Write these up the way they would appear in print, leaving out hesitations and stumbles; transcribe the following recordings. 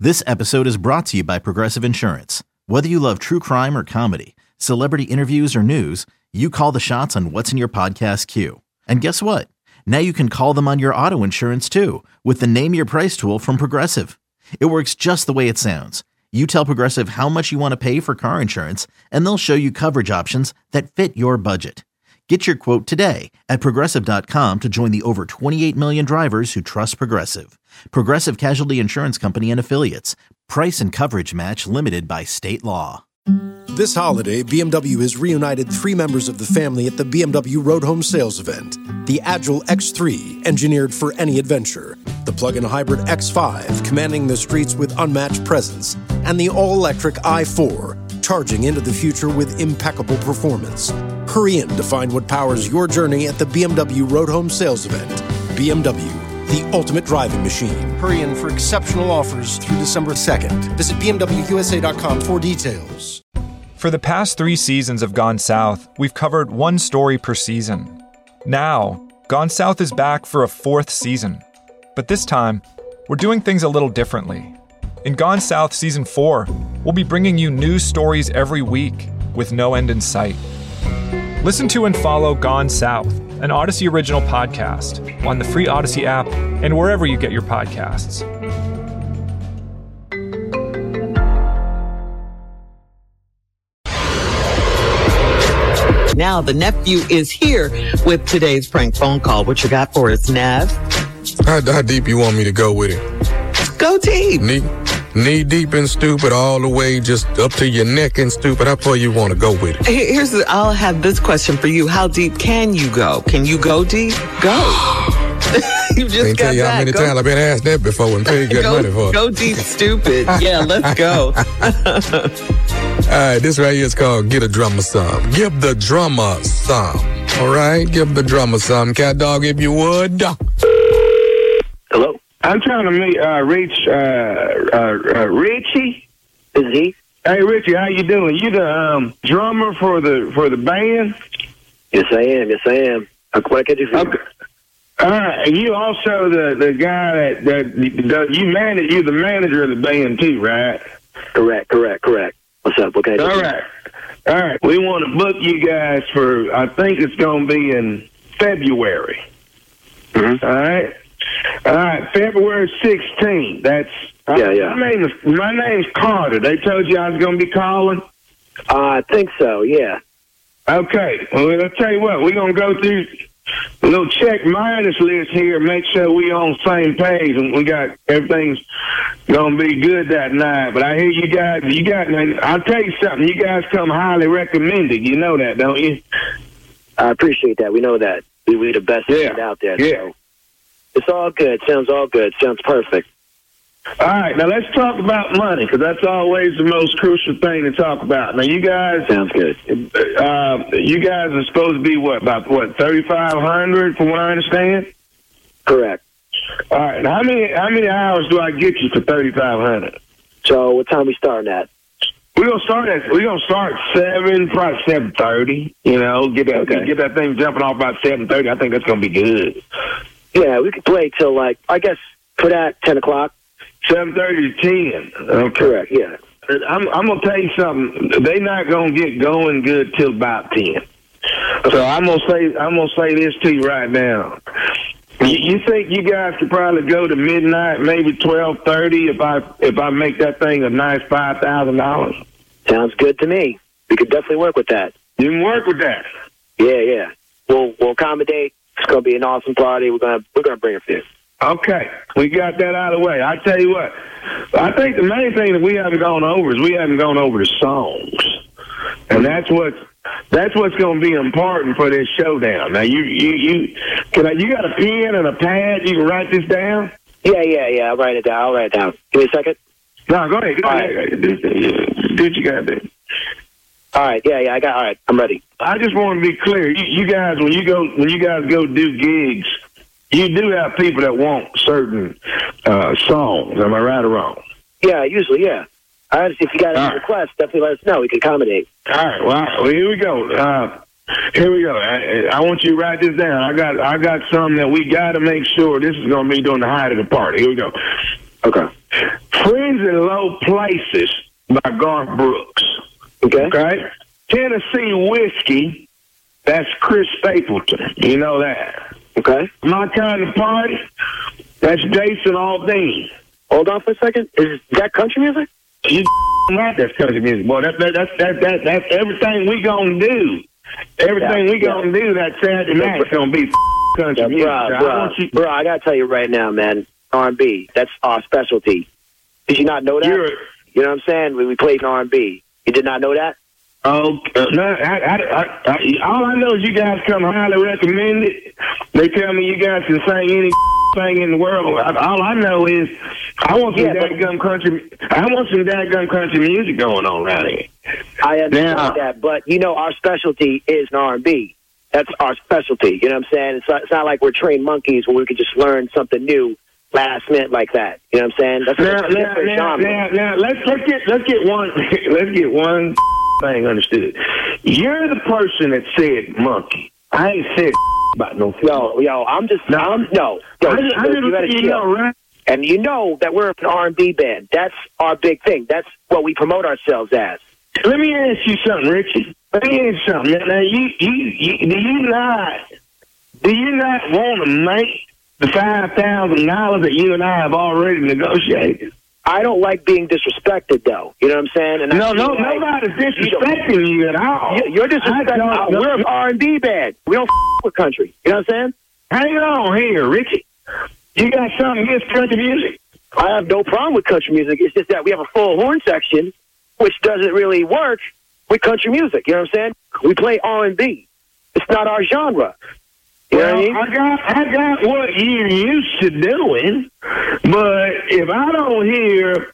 This episode is brought to you by Progressive Insurance. Whether you love true crime or comedy, celebrity interviews or news, you call the shots on what's in your podcast queue. And guess what? Now you can call them on your auto insurance too with the Name Your Price tool from Progressive. It works just the way it sounds. You tell Progressive how much you want to pay for car insurance, and they'll show you coverage options that fit your budget. Get your quote today at Progressive.com to join the over 28 million drivers who trust Progressive. Progressive Casualty Insurance Company and Affiliates. Price and coverage match limited by state law. This holiday, BMW has reunited three members of the family at the BMW Road Home Sales Event. The Agile X3, engineered for any adventure. The plug-in hybrid X5, commanding the streets with unmatched presence. And the all-electric i4, charging into the future with impeccable performance. Hurry in to find what powers your journey at the BMW Road Home Sales Event. BMW, the ultimate driving machine. Hurry in for exceptional offers through December 2nd. Visit BMWUSA.com for details. For the past 3 seasons of Gone South, we've covered one story per season. Now, Gone South is back for a 4th season. But this time, we're doing things a little differently. In Gone South Season 4, we'll be bringing you new stories every week with no end in sight. Listen to and follow Gone South, an Odyssey original podcast, on the free Odyssey app and wherever you get your podcasts. Now the nephew is here with today's prank phone call. What you got for us, Nav? How deep you want me to go with it? Go deep. Knee deep and stupid, all the way just up to your neck and stupid. How far you want to go with it? I'll have this question for you. How deep can you go? Can you go deep? Go. You just can't tell you how many times I've been asked that before and paid good money for it. Go deep, stupid. Yeah, let's go. All right, this right here is called Get a Drummer Some. Give the drummer some. All right, give the drummer some. Cat dog, if you would. Hello? I'm trying to reach Richie. Is he? Hey, Richie, how you doing? You the drummer for the band? Yes, I am. What can I do for you? Okay. All right. And you also the guy that you're the manager of the band too, right? Correct. What's up? What can I do? All right. We want to book you guys for, I think it's going to be in February. Mm-hmm. All right, February 16th. That's yeah. My name's Carter. They told you I was going to be calling? I think so, yeah. Okay. Well, I'll tell you what. We're going to go through a little check minus list here, make sure we on the same page, and we got everything's going to be good that night. But I hear you guys, I'll tell you something. You guys come highly recommended. You know that, don't you? I appreciate that. We know that. We're the best band out there. Yeah. So. It's all good. Sounds all good. Sounds perfect. All right, now let's talk about money, because that's always the most crucial thing to talk about. Now, you guys... Sounds good. You guys are supposed to be, about $3,500, from what I understand? Correct. All right, now how many hours do I get you for $3,500? So, what time are we starting at? We're gonna start at 7, probably 7:30. You know, get that thing jumping off about 7:30. I think that's gonna be good. Yeah, we could play till I guess put at 10 o'clock. 7:30 to 10. Okay. Correct. Yeah. I'm gonna tell you something. They're not gonna get going good till about 10. So I'm gonna say this to you right now. You think you guys could probably go to midnight, maybe 12:30, if I make that thing a nice $5,000? Sounds good to me. We could definitely work with that. You can work with that. Yeah. We'll accommodate. It's gonna be an awesome party. We're gonna bring it for you. Okay, we got that out of the way. I tell you what, I think the main thing that we haven't gone over is we haven't gone over the songs, and that's what's going to be important for this showdown. Now, you got a pen and a pad? You can write this down. Yeah. I'll write it down. Give me a second. No, go ahead. Do what you got to do. All right. Yeah. All right. I'm ready. I just want to be clear. You guys, when you guys go do gigs, you do have people that want certain songs. Am I right or wrong? Yeah, usually, yeah. If you got any requests, definitely let us know. We can accommodate. All right. Well, here we go. I want you to write this down. I got something that we got to make sure this is going to be during the height of the party. Here we go. Okay. Friends in Low Places by Garth Brooks. Okay. Tennessee Whiskey, that's Chris Stapleton. You know that. Okay. My Kind of Party, that's Jason Aldean. Hold on for a second. Is that country music? You right, that's country music. Boy, that's everything we gonna do. Everything we gonna do that Saturday night is gonna be country music. Bro, I gotta tell you right now, man, R&B, that's our specialty. Did you not know that? You know what I'm saying? We played R&B. You did not know that? Oh, no, all I know is you guys come highly recommended. They tell me you guys can sing anything in the world. All I know is I want some dadgum country music going on around here. I understand that, but you know our specialty is R&B. That's our specialty. You know what I'm saying? It's not like we're trained monkeys where we could just learn something new last minute like that. You know what I'm saying? That's now, let's get one thing understood. You're the person that said monkey. I ain't said about no. Yo, I'm just you gotta chill. Right? And you know that we're an R&B band. That's our big thing. That's what we promote ourselves as. Let me ask you something, Richie. Let me ask you something. Now, do you not want to make the $5,000 that you and I have already negotiated? I don't like being disrespected, though. You know what I'm saying? And nobody's disrespecting you at all. You're disrespecting. We're an R&B band. We don't with country. You know what I'm saying? Hang on here, Richie. You got something against country music? I have no problem with country music. It's just that we have a full horn section, which doesn't really work with country music. You know what I'm saying? We play R&B. It's not our genre. You know what I mean? I got what you're used to doing, but if I don't hear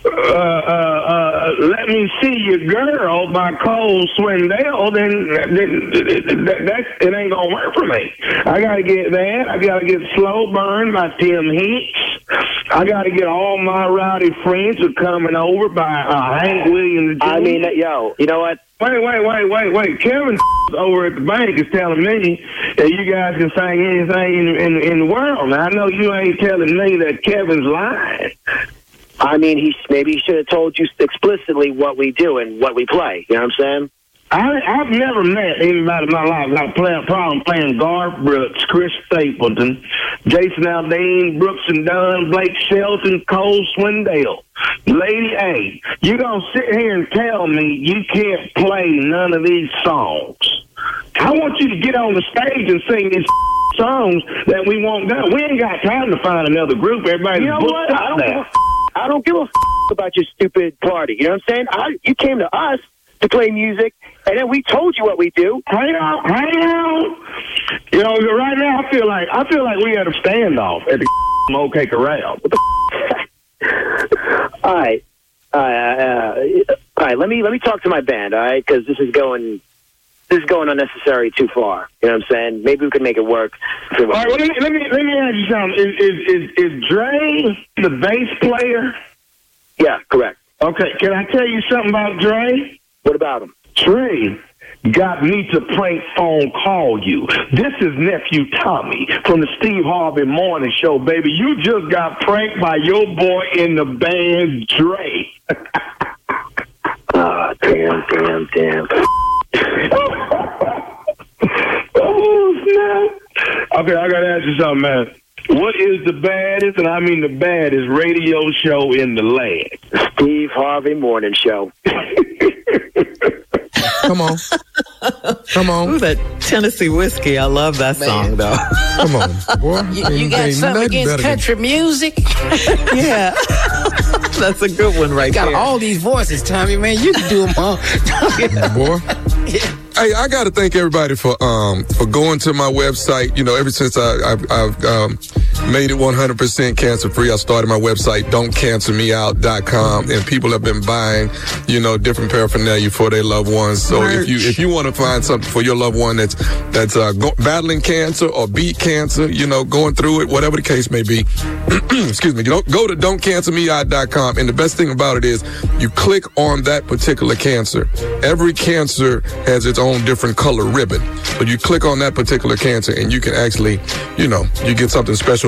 Let Me See Your Girl by Cole Swindell, then it ain't gonna work for me. I gotta get that. I gotta get Slow Burn by Tim Hicks. I gotta get All My Rowdy Friends Are Coming Over by Hank Williams Jr. I mean, yo, you know what? Wait. Kevin over at the bank is telling me that you guys can sing anything in the world. Now, I know you ain't telling me that Kevin's lying. I mean, maybe he should have told you explicitly what we do and what we play. You know what I'm saying? I've never met anybody in my life that I problem playing Garth Brooks, Chris Stapleton, Jason Aldean, Brooks and Dunn, Blake Shelton, Cole Swindell. Lady A, you gonna sit here and tell me you can't play none of these songs? I want you to get on the stage and sing these songs that we won't go. We ain't got time to find another group. Everybody's booked up now. I don't give a about your stupid party. You know what I'm saying? You came to us to play music, and then we told you what we do. Hang on. You know, right now I feel like we had a standoff at the OK Corral. What the All right. Let me talk to my band. All right, because this is going unnecessary too far. You know what I'm saying? Maybe we can make it work. All right. Well, let me ask you something. Is Dre the bass player? Yeah, correct. Okay. Can I tell you something about Dre? What about him? Dre got me to prank phone call you. This is nephew Tommy from the Steve Harvey Morning Show, baby. You just got pranked by your boy in the band, Dre. Damn. Oh, snap. Okay, I got to ask you something, man. What is the baddest, and I mean the baddest, radio show in the land? Steve Harvey Morning Show. Come on. Ooh, that Tennessee Whiskey. I love that song, though. Come on, boy. You got something against country music? Yeah. That's a good one right there. You got all these voices, Tommy, man. You can do them all. Boy. Yeah. Hey, I got to thank everybody for going to my website. You know, ever since I've made it 100% cancer free, I started my website, don'tcancermeout.com, and people have been buying, you know, different paraphernalia for their loved ones. So if you want to find something for your loved one that's battling cancer or beat cancer, you know, going through it, whatever the case may be, excuse me, go to don'tcancermeout.com, and the best thing about it is you click on that particular cancer. Every cancer has its own different color ribbon. So you click on that particular cancer and you can actually, you know, you get something special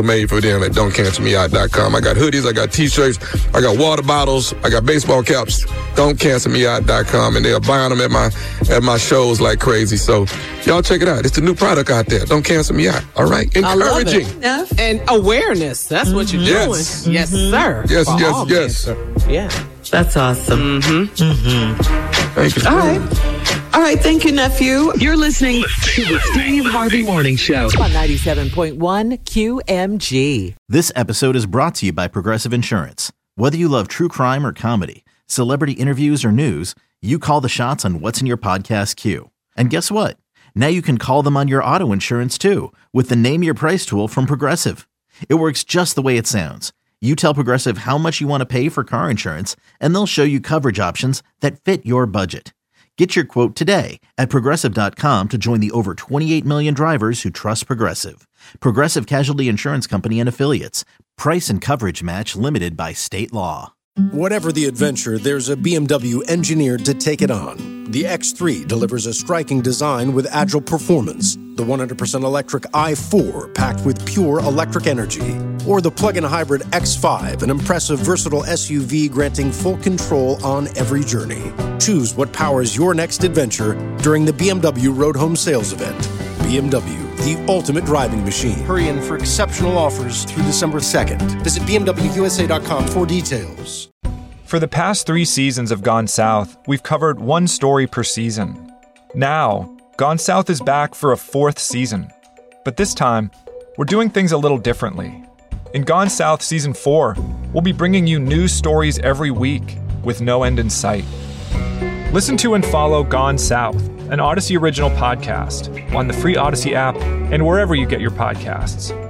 made for them at Don'tCancelMeOut.com. I got hoodies, I got t-shirts, I got water bottles, I got baseball caps. Don'tCancelMeOut.com, and they're buying them at my shows like crazy. So y'all check it out. It's the new product out there. Don't cancel me out. All right, encouraging and awareness. That's what you're doing. Yes, sir. Yes. Yeah, that's awesome. Thank you. All right. Thank you, nephew. You're listening to the Steve Harvey Morning Show on 97.1 QMG. This episode is brought to you by Progressive Insurance. Whether you love true crime or comedy, celebrity interviews or news, you call the shots on what's in your podcast queue. And guess what? Now you can call them on your auto insurance too with the Name Your Price tool from Progressive. It works just the way it sounds. You tell Progressive how much you want to pay for car insurance, and they'll show you coverage options that fit your budget. Get your quote today at Progressive.com to join the over 28 million drivers who trust Progressive. Progressive Casualty Insurance Company and Affiliates. Price and coverage match limited by state law. Whatever the adventure, there's a BMW engineered to take it on. The X3 delivers a striking design with agile performance. The 100% electric i4 packed with pure electric energy. Or the plug-in hybrid X5, an impressive, versatile SUV granting full control on every journey. Choose what powers your next adventure during the BMW Road Home Sales Event. BMW, the ultimate driving machine. Hurry in for exceptional offers through December 2nd. Visit BMWUSA.com for details. For the past 3 seasons of Gone South, we've covered one story per season. Now, Gone South is back for a 4th season. But this time, we're doing things a little differently. In Gone South Season 4, we'll be bringing you news stories every week with no end in sight. Listen to and follow Gone South, an Odyssey original podcast, on the free Odyssey app and wherever you get your podcasts.